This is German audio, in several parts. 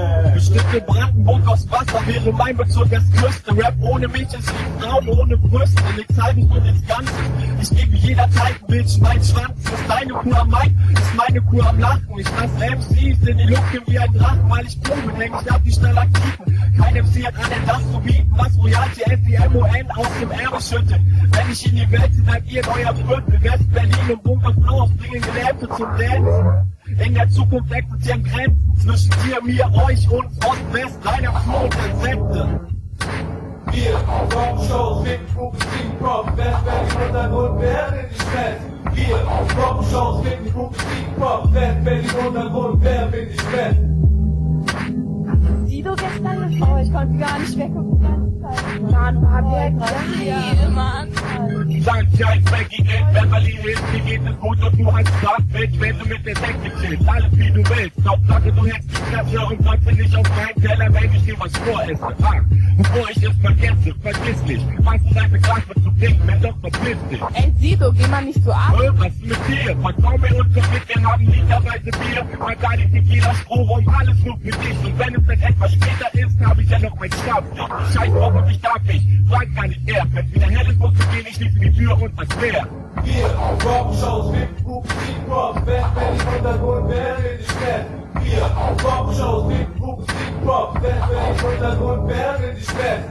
Bestimmt in Brandenburg aus Wasser wäre mein Bezug das Küste. Rap ohne mich ist wie Frauen ohne Brüste. Nix halten von des Ganzen. Ich gebe jederzeit ein Bitch, mein Schwanz ist deine Kuh am Main, ist meine Kuh am Lachen. Ich lasse MCs in die Luft wie ein Drachen, weil ich Probe denke, ich hab die Stalaktiken. Kein MC hat an den Dach zu bieten, was Royalty SDMON aus dem Ärmel schüttet. Wenn ich in die Welt seid ihr in euer Viertel, West-Berlin und Bunkerflaus bringen Gelähmte zum Dance. In der Zukunft existieren Grenzen zwischen dir, mir, euch, uns, Ost-West, deiner Flur und Rezepte. Wir, Rockshows, Big Group, Team Prop, West-Berlin Untergrund, wer will dich fest? Wir, Rockshows, Big Group, Team Prop, West-Berlin Untergrund, wer will dich fest? Sido gestern? Oh, ich konnte gar nicht weggucken die ganze Zeit. Mann, war der geil, Mann. Sunshine, Becky, Beverly Hills, mir geht es gut und du hast Spaß mit, wenn du mit der Decke chillst. Alles wie du willst, Hauptsache du hältst die Klasse und sagst nicht auf meinen Teller, wenn ich dir was voresse. Bevor ich es vergesse, vergiss nicht, was du deine Klasse zu bringen, wenn doch verpiss dich. Ey, Sido, geh mal nicht so ab. Was ist mit dir? Vertrau mir und mit, wir haben literweise Bier, Margari, Tequila, Strohrum, alles nur für dich. Und wenn es dann etwas später ist, habe ich ja noch mein Schlaflicht. Scheiß drauf und ich darf nicht, frag gar nicht mehr. Wenn wieder hell ist, musst du gehen, ich schließe die Tür und was wär. Wir, Rockshows, Big Group, Team Prop, West-Berlin Untergrund, wer will dich fest? Wir, Rockshows, Big Group, Team Prop, West-Berlin Untergrund, wer will dich fest?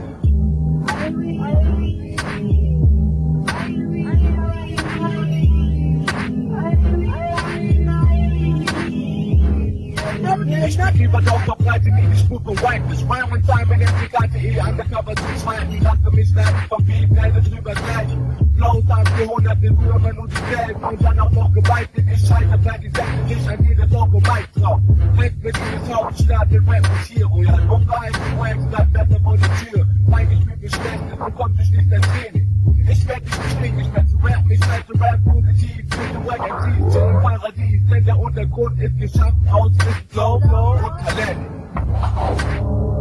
Ich bin lieber doch verbreite nie die Spur von White. Ich feiere mein Time, wenn jetzt die ganze undercover zu zweiten. Lasse mich werden vom Beat, werde drüber gleich. Flows haben für hunderte Würmen und die Welt. Und dann auch noch geweiht, denn ich scheiße, bleib die Sätze nicht an jede Woche Mike drauf. Weg mit dieses Hauptstadt, den Rap und Hero. Ja, und verhalten Waves, bleibt besser vor der Tür. Mein ich bin geschlecht, bekommt sich nicht ein Training. Ich werd nicht bestehen, ich werd zu rappen, ich werd zu rap positiv. Für die Wack MCs, chill im Paradies. Denn der Untergrund ist geschaffen aus Wissen, Flow und Talent.